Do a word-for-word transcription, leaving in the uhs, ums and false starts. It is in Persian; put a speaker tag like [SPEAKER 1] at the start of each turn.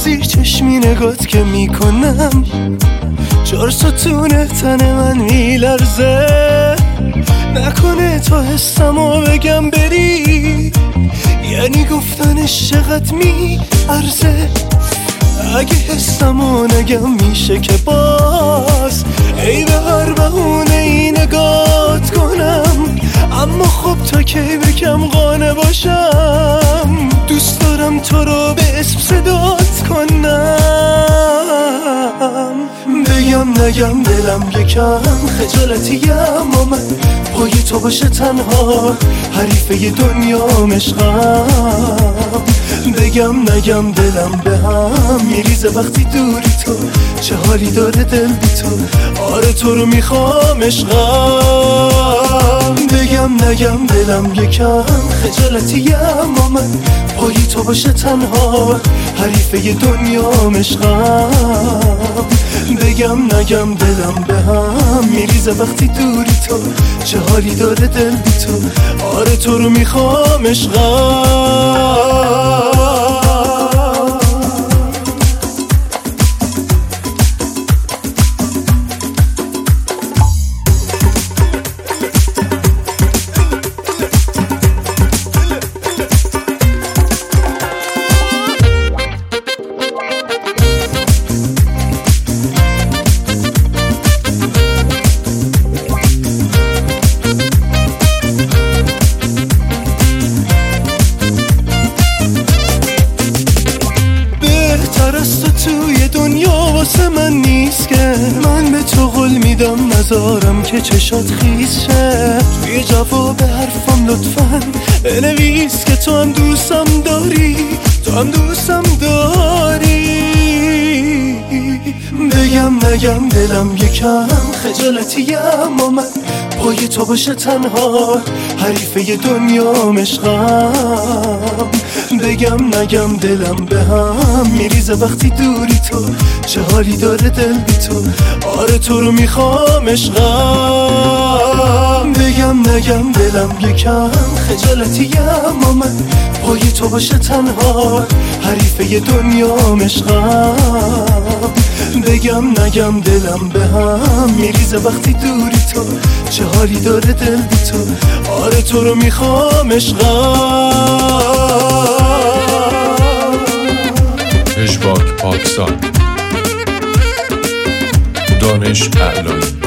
[SPEAKER 1] زیر چشمی نگات که میکنم چهار ستون تن من میلرزه. نکنه تا حسمو بگم بری یعنی گفتنش چقدر میارزه. اگه حسمو نگم میشه که باز ای به هر بهونه ای نگات کنم. اما خب تا کی بگم قانع باشم دوست دارم تو رو به اسم صدات کنم. بگم نگم دلم یکم خجالتیم و من پای تو باشه تنها حریفه دنیا عشقم. بگم نگم دلم به هم میریزه وقتی دوری تو. چه حالی داره دل بی تو، آره تو رو میخوام عشقم. بگم نگم دلم یکم خجالتیم و من پای تو باشه تنها حریفه دنیا عشقم. بگم نگم دلم به هم میریزه وقتی دوری تو. چه حالی داره دل بی تو، آره تو رو میخوام عشقم. توی دنیا واسه من نیست که من به تو قول میدم نذارم که چشات خیس شه. توی جواب حرفم لطفاً بنویس که تو هم دوستم داری، تو هم دوستم داری. بگم نگم دلم یکم خجالتیم و من پای تو باشه تنها حریفه دنیا عشقم. بگم نگم دلم به هم میریزه وقتی دوری تو. چه حالی داره دل بی تو، آره تو رو میخوام عشقم. بگم نگم دلم یکم خجالتیم و من پای تو باشه تنها حریفه دنیا عشقم. بگم نگم دلم به هم میریزه وقتی دوری تو. چه حالی داره دل بی تو، آره تو رو میخوام عشقم.
[SPEAKER 2] پژواک پاکستان، دانش اعلانی.